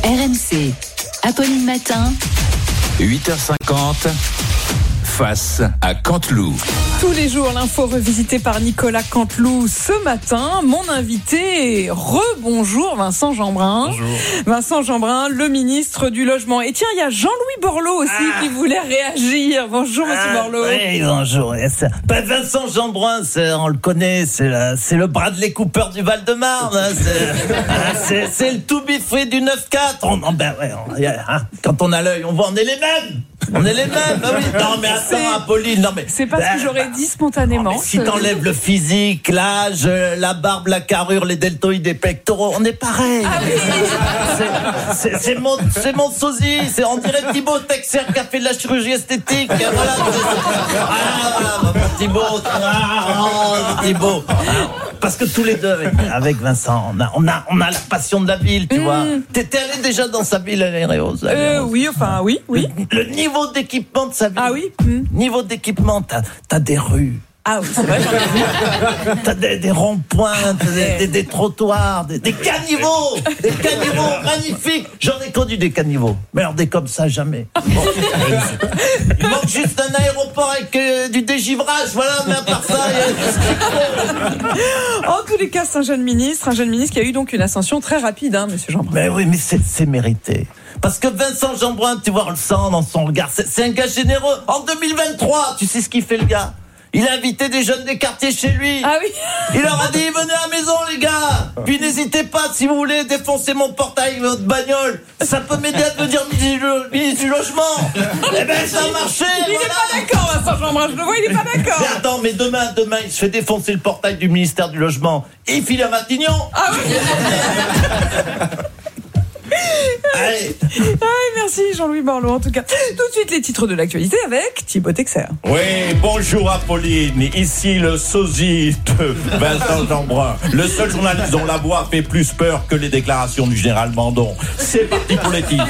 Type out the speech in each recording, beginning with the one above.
RMC, Apolline Matin, 8h50, face à Canteloup. Tous les jours, l'info revisitée par Nicolas Canteloup. Ce matin, mon invité, rebonjour Vincent Jeanbrun. Bonjour. Vincent Jeanbrun, le ministre du Logement. Et tiens, il y a Jean-Louis Borloo aussi qui voulait réagir. Bonjour Monsieur Borloo. Oui, bonjour. Vincent Jeanbrun, on le connaît, c'est le Bradley Cooper du Val-de-Marne. C'est le to be free du 9-4. Quand on a l'œil, on voit, on est les mêmes. On est les mêmes. Ah oui. Non mais attends, Apolline, non mais c'est pas ce que j'aurais dit spontanément. Si t'enlèves le physique, l'âge, la barbe, la carrure, les deltoïdes, les pectoraux, on est pareil. Ah oui. C'est mon sosie. On dirait Thibaut Texer qui a fait de la chirurgie esthétique. Voilà. Thibaut. Parce que tous les deux, avec Vincent, on a la passion de la ville, tu vois. T'étais allé déjà dans sa ville, Aléréos? Oui, enfin, oui. Le niveau d'équipement de sa ville. Ah oui. Niveau d'équipement, t'as des rues. Ah oui, c'est vrai, j'en ai vu. T'as des ronds-points, des trottoirs, des caniveaux. Des caniveaux magnifiques. J'en ai connu des caniveaux. Mais alors des comme ça, jamais. Bon. Il manque juste un aéroport avec du dégivrage, voilà, mais à part ça, il y a tout ce qu'il faut. En tous les cas, c'est un jeune ministre qui a eu donc une ascension très rapide, Monsieur Jeanbrun. Mais oui, mais c'est mérité. Parce que Vincent Jeanbrun, tu vois, on le sent dans son regard, c'est un gars généreux. En 2023, tu sais ce qu'il fait, le gars? Il a invité des jeunes des quartiers chez lui. Ah oui. Il leur a dit, venez à la maison, les gars. Puis n'hésitez pas, si vous voulez défoncer mon portail, votre bagnole. Ça peut m'aider à devenir ministre du Logement. Eh ben, ça a marché. Il n'est pas d'accord, Vincent Jeanbrun, je le vois, il n'est pas d'accord. Mais attends, mais demain, il se fait défoncer le portail du ministère du Logement. Et il file à Matignon. Ah oui. Allez. Merci Jean-Louis Borloo en tout cas. Tout de suite les titres de l'actualité avec Thibaut Texer. Oui, bonjour Apolline, ici le sosie de Vincent Jeanbrun, le seul journaliste dont la voix fait plus peur que les déclarations du général Mandon. C'est parti pour les titres.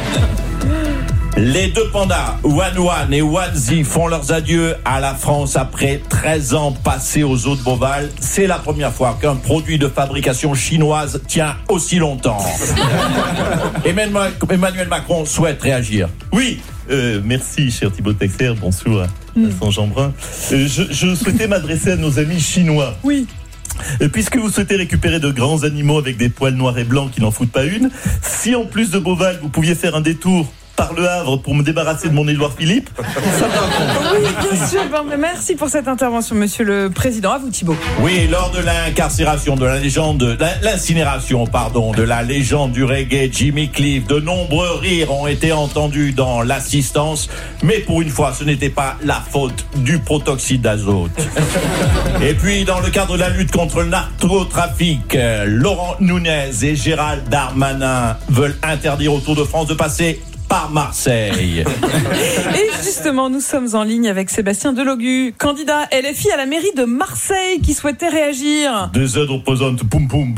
Les deux pandas, Wan et Wanzi, font leurs adieux à la France après 13 ans passés aux eaux de Beauval. C'est la première fois qu'un produit de fabrication chinoise tient aussi longtemps. Emmanuel Macron souhaite réagir. Oui, merci cher Thibaut Texer, bonjour Vincent Jeanbrun. Je souhaitais m'adresser à nos amis chinois. Oui. Puisque vous souhaitez récupérer de grands animaux avec des poils noirs et blancs qui n'en foutent pas une, si en plus de Beauval vous pouviez faire un détour par le Havre pour me débarrasser de mon Édouard Philippe, ça me Oui, bien sûr. Merci pour cette intervention, Monsieur le Président. À vous, Thibaut. Oui, lors de l'incinération de la légende du reggae Jimmy Cliff, de nombreux rires ont été entendus dans l'assistance, mais pour une fois, ce n'était pas la faute du protoxyde d'azote. Et puis, dans le cadre de la lutte contre le narcotrafic, Laurent Nunez et Gérald Darmanin veulent interdire au Tour de France de passer par Marseille. Et justement, nous sommes en ligne avec Sébastien Delogu, candidat LFI à la mairie de Marseille, qui souhaitait réagir. Des aides représentent poum poum.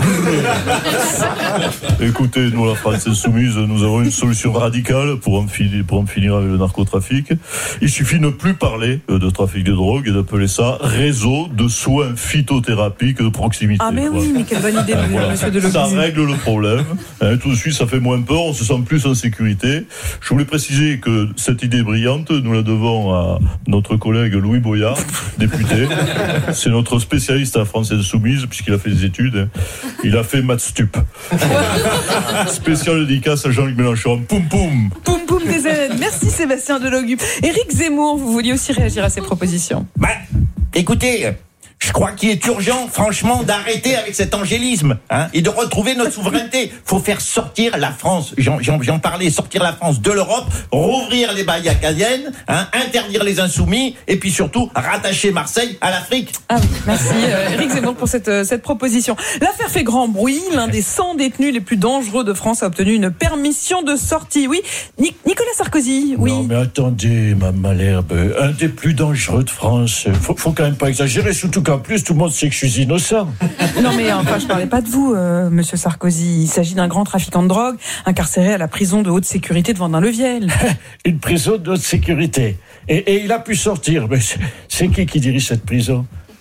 Écoutez, nous, la France insoumise, nous avons une solution radicale pour en finir avec le narcotrafic. Il suffit de ne plus parler de trafic de drogue et d'appeler ça réseau de soins phytothérapiques de proximité. Ah mais oui, mais quelle bonne idée, Monsieur Delogu. Ça règle le problème. Tout de suite, ça fait moins peur, on se sent plus en sécurité. Je voulais préciser que cette idée brillante, nous la devons à notre collègue Louis Boyard, député. C'est notre spécialiste à la France Insoumise, puisqu'il a fait des études. Il a fait maths stup. Spécial dédicace à Jean-Luc Mélenchon. Poum poum. Poum poum des aides. Merci Sébastien Delogu. Éric Zemmour, vous vouliez aussi réagir à ces propositions. Écoutez, je crois qu'il est urgent, franchement, d'arrêter avec cet angélisme, et de retrouver notre souveraineté. Faut faire sortir la France, j'en parlais, sortir la France de l'Europe, rouvrir les bailles acadiennes, interdire les insoumis, et puis surtout, rattacher Marseille à l'Afrique. Ah oui, merci Éric Zemmour pour cette proposition. L'affaire fait grand bruit. L'un des 100 détenus les plus dangereux de France a obtenu une permission de sortie. Oui, Nicolas Sarkozy, oui. Non mais attendez, Mme Malherbe, un des plus dangereux de France, faut quand même pas exagérer, surtout qu'en plus tout le monde sait que je suis innocent. Non mais enfin, je parlais pas de vous, Monsieur Sarkozy. Il s'agit d'un grand trafiquant de drogue, incarcéré à la prison de haute sécurité de Vendin-le-Viel. Une prison de haute sécurité. Et il a pu sortir. Mais c'est qui dirige cette prison ?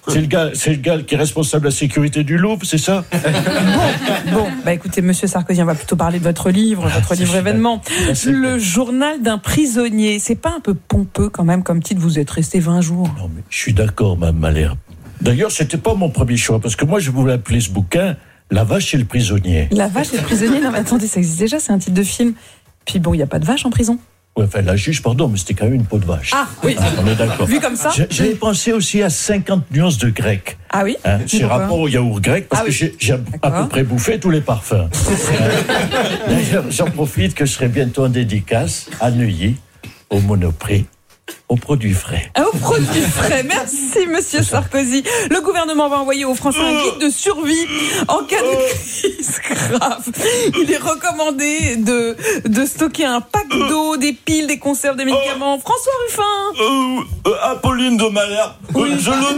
C'est le gars qui est responsable de la sécurité du Louvre, c'est ça? Bon, bah écoutez, monsieur Sarkozy, on va plutôt parler de votre livre événement. Le journal d'un prisonnier. C'est pas un peu pompeux quand même comme titre, vous êtes resté 20 jours? Non, mais je suis d'accord, Mme Malherbe. D'ailleurs, c'était pas mon premier choix, parce que moi, je voulais appeler ce bouquin La vache et le prisonnier. La vache et le prisonnier? Non mais attendez, ça existe déjà, c'est un titre de film. Puis bon, il n'y a pas de vache en prison? Ouais, enfin, la juge, pardon, mais c'était quand même une peau de vache. Ah, oui. On est d'accord. Vu comme ça? J'avais pensé aussi à 50 nuances de grec. Ah oui? C'est rapport au yaourt grec, parce que j'ai à peu près bouffé tous les parfums. D'ailleurs, j'en profite que je serai bientôt en dédicace à Neuilly, au Monoprix, aux produits frais. Aux produits frais, merci monsieur Sarkozy. Le gouvernement va envoyer aux Français un guide de survie en cas de crise grave. Il est recommandé de stocker un pack d'eau, des piles, des conserves, des médicaments. François Ruffin. Apolline de Malherbe, je le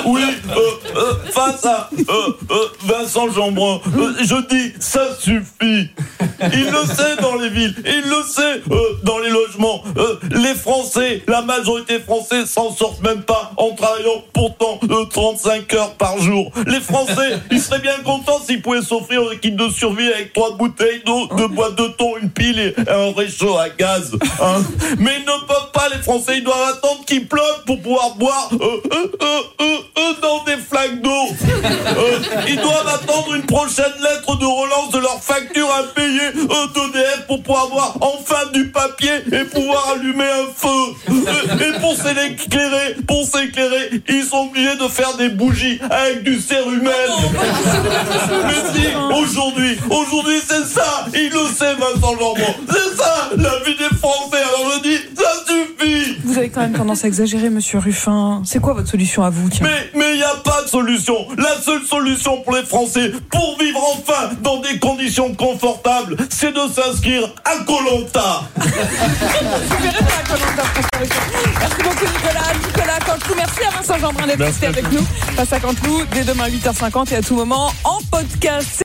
dis, face à Vincent Jeanbrun, je dis, ça suffit. Il le sait dans les villes, il le sait dans les logements. Les Français, la majorité française s'en sortent même pas en travaillant pourtant 35 heures par jour. Les Français, ils seraient bien contents s'ils pouvaient s'offrir un kit de survie avec 3 bouteilles d'eau, 2 boîtes de thon, une pile et un réchaud à gaz. Hein. Mais ils ne peuvent pas, les Français, ils doivent attendre qu'il pleuve pour pouvoir boire dans des flaques d'eau. Ils doivent attendre une prochaine lettre de relance de leur facture impayée d'EDF pour pouvoir avoir enfin du papier et pouvoir allumer un feu. Et pour s'éclairer, ils sont obligés de faire des bougies avec du cérumen. Mais si, aujourd'hui c'est ça, il le sait Vincent Jeanbrun, c'est ça la vie des Français, alors je dis, ça suffit. Vous avez quand même tendance à exagérer, monsieur Ruffin. C'est quoi votre solution à vous, tiens? Mais il n'y a pas de solution. La seule solution pour les Français, pour vivre enfin dans des conditions confortables, c'est de s'inscrire à Koh-Lanta. Vous verrez pas à Koh-Lanta, François Ruffin. Merci beaucoup Nicolas Canteloup. Merci à Vincent Jeanbrun d'être resté avec nous. Face à Canteloup, dès demain 8h50 et à tout moment en podcast.